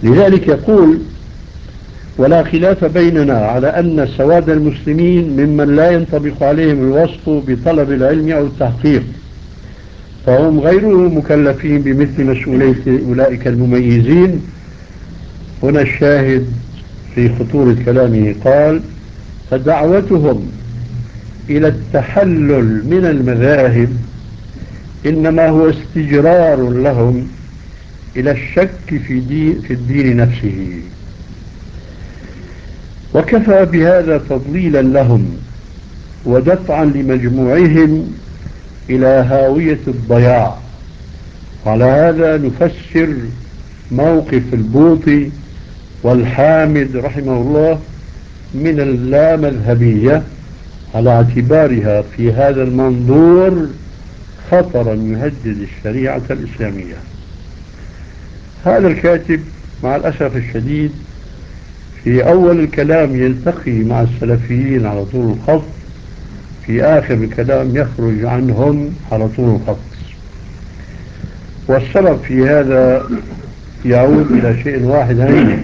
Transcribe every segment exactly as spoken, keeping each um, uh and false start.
لذلك يقول: ولا خلاف بيننا على أن سواد المسلمين ممن لا ينطبق عليهم الوصف بطلب العلم أو التحقيق، فهم غير مكلفين بمثل مسؤولية أولئك المميزين. هنا الشاهد في خطورة كلامه، قال: فدعوتهم إلى التحلل من المذاهب إنما هو استجرار لهم إلى الشك في, دين في الدين نفسه، وكفى بهذا تضليلا لهم ودفعا لمجموعهم إلى هاوية الضياع. على هذا نفسر موقف البوطي والحامد رحمه الله من اللامذهبية على اعتبارها في هذا المنظور خطرا يهدد الشريعة الإسلامية. هذا الكاتب مع الأسف الشديد في أول الكلام يلتقي مع السلفيين على طول الخط، في آخر الكلام يخرج عنهم على طول الخط. والسبب في هذا يعود إلى شيء واحد هين،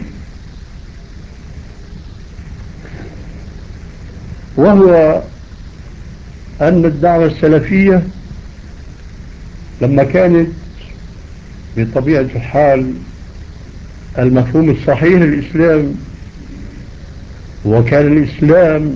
وهو أن الدعوة السلفية لما كانت بطبيعة الحال المفهوم الصحيح للإسلام، وكان الإسلام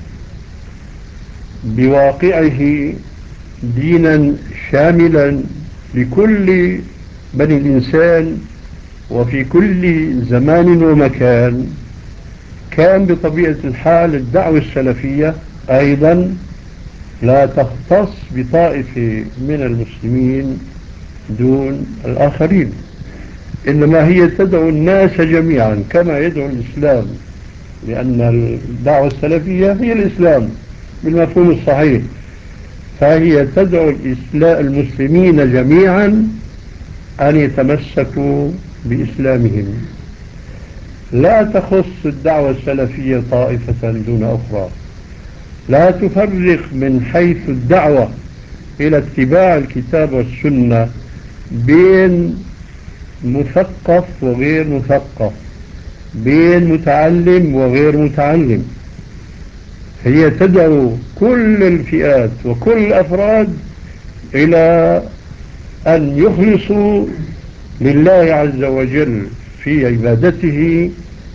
بواقعه دينا شاملا لكل بني الإنسان وفي كل زمان ومكان، كان بطبيعة الحال الدعوة السلفية أيضا لا تختص بطائفة من المسلمين دون الآخرين، إنما هي تدعو الناس جميعا كما يدعو الإسلام، لأن الدعوة السلفية هي الإسلام بالمفهوم الصحيح، فهي تدعو المسلمين جميعا أن يتمسكوا بإسلامهم. لا تخص الدعوة السلفية طائفة دون أخرى، لا تفرق من حيث الدعوة إلى اتباع الكتاب والسنة بين مثقف وغير مثقف، بين متعلم وغير متعلم. هي تدعو كل الفئات وكل الأفراد إلى أن يخلصوا لله عز وجل في عبادته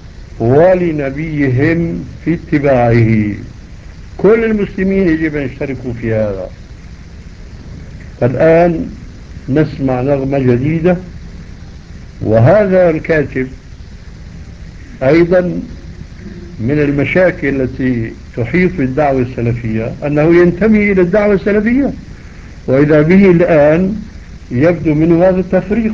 ولنبيهم في اتباعه. كل المسلمين يجب أن يشتركوا في هذا. فالآن نسمع نغمة جديدة، وهذا الكاتب أيضا من المشاكل التي تحيط بالدعوة السلفية أنه ينتمي إلى الدعوة السلفية، وإذا به الآن يبدو منه هذا التفريق.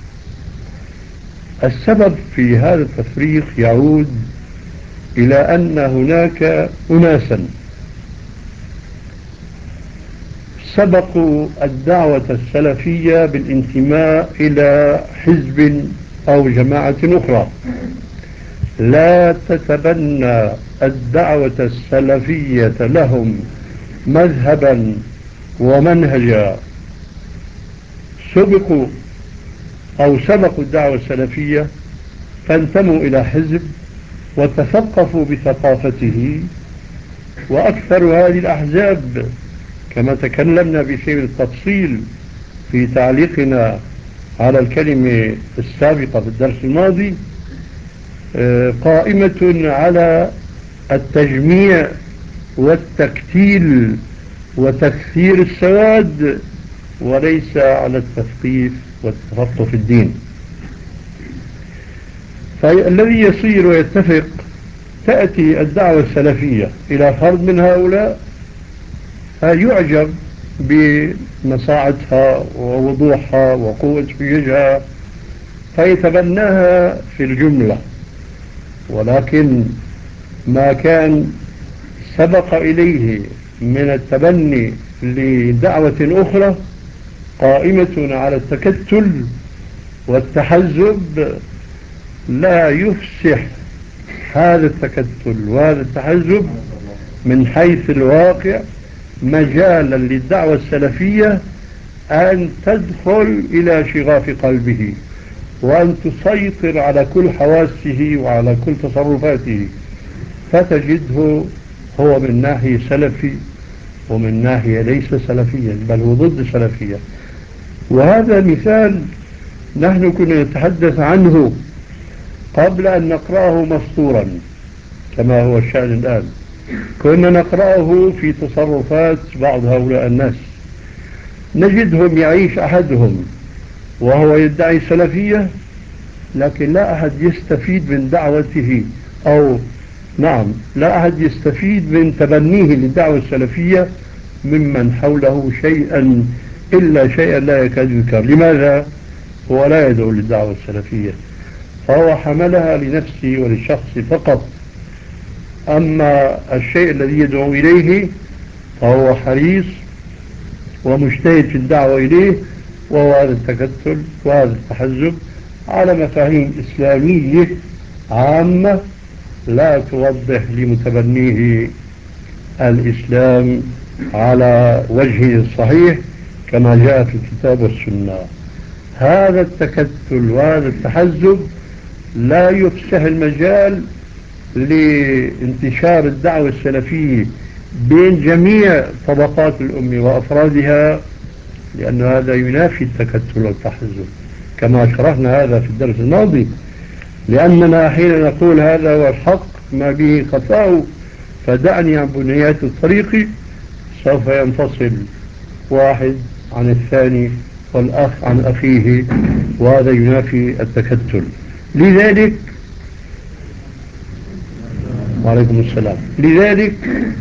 السبب في هذا التفريق يعود إلى أن هناك أناسا سبقوا الدعوة السلفية بالانتماء إلى حزب أو جماعة أخرى لا تتبنى الدعوة السلفية لهم مذهبا ومنهجا. سبقوا أو سبقوا الدعوة السلفية فانتموا إلى حزب وتثقفوا بثقافته، وأكثر هذه الأحزاب كما تكلمنا بشيء من التفصيل في تعليقنا على الكلمة السابقة في الدرس الماضي قائمة على التجميع والتكتيل وتكثير السواد، وليس على التثقيف والتفقه في الدين. فالذي يصير ويتفق، تأتي الدعوة السلفية إلى فرد من هؤلاء فيعجب بمصاعتها ووضوحها وقوة حججها فيتبناها في الجملة، ولكن ما كان سبق إليه من التبني لدعوة أخرى قائمة على التكتل والتحزب لا يفسح هذا التكتل وهذا التحزب من حيث الواقع مجالا للدعوة السلفية أن تدخل إلى شغاف قلبه وأن تسيطر على كل حواسه وعلى كل تصرفاته، فتجده هو من ناحية سلفي ومن ناحية ليس سلفيا، بل هو ضد السلفية. وهذا مثال نحن كنا نتحدث عنه قبل أن نقرأه مسطورا كما هو الشأن الآن. كنا نقرأه في تصرفات بعض هؤلاء الناس، نجدهم يعيش أحدهم وهو يدعي السلفية، لكن لا أحد يستفيد من دعوته، أو نعم لا أحد يستفيد من تبنيه للدعوة السلفية ممن حوله شيئا إلا شيئا لا يكاد يذكر. لماذا؟ هو لا يدعو للدعوة السلفية، فهو حملها لنفسه وللشخص فقط. أما الشيء الذي يدعو إليه فهو حريص ومجتهد في الدعوة إليه، وهو هذا التكتل وهذا التحزب على مفاهيم إسلامية عامة لا توضح لمتبنيه الإسلام على وجهه الصحيح كما جاء في الكتاب والسنة. هذا التكتل وهذا التحزب لا يفسح المجال لانتشار الدعوة السلفية بين جميع طبقات الأمة وأفرادها، لأن هذا ينافي التكتل والتحزب كما شرحنا هذا في الدرس الماضي. لأننا حين نقول هذا هو الحق ما به خطأ فدعني عن بنيات الطريق، سوف ينفصل واحد عن الثاني والأخ عن أخيه، وهذا ينافي التكتل. لذلك وعليكم السلام لذلك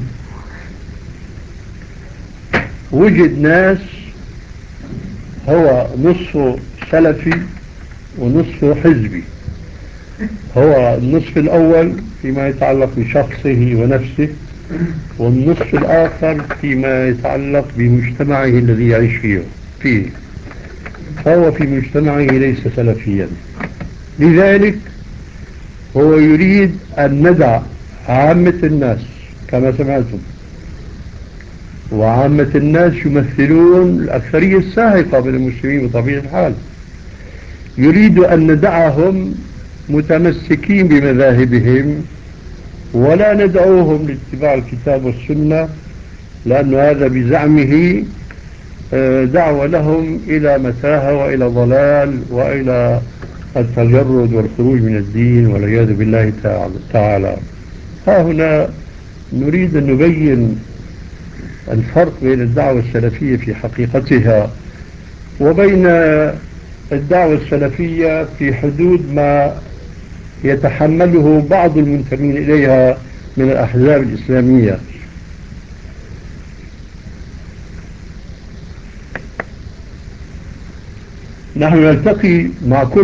وجد ناس هو نصفه سلفي ونصفه حزبي. هو النصف الأول فيما يتعلق بشخصه ونفسه، والنصف الآخر فيما يتعلق بمجتمعه الذي يعيش فيه فيه فهو في مجتمعه ليس سلفيا. لذلك هو يريد أن ندع عامة الناس كما سمعتم، وعامة الناس يمثلون الأكثرية الساحقة من المسلمين بطبيعة الحال، يريد أن ندعهم متمسكين بمذاهبهم ولا ندعوهم لاتباع الكتاب والسنة، لأن هذا بزعمه دعوة لهم إلى متاهة وإلى ضلال وإلى التجرد والخروج من الدين والعياذ بالله تعالى. ها هنا نريد أن نبين الفرق بين الدعوة السلفية في حقيقتها وبين الدعوة السلفية في حدود ما يتحمله بعض المنتمين إليها من الأحزاب الإسلامية. نحن نلتقي مع كل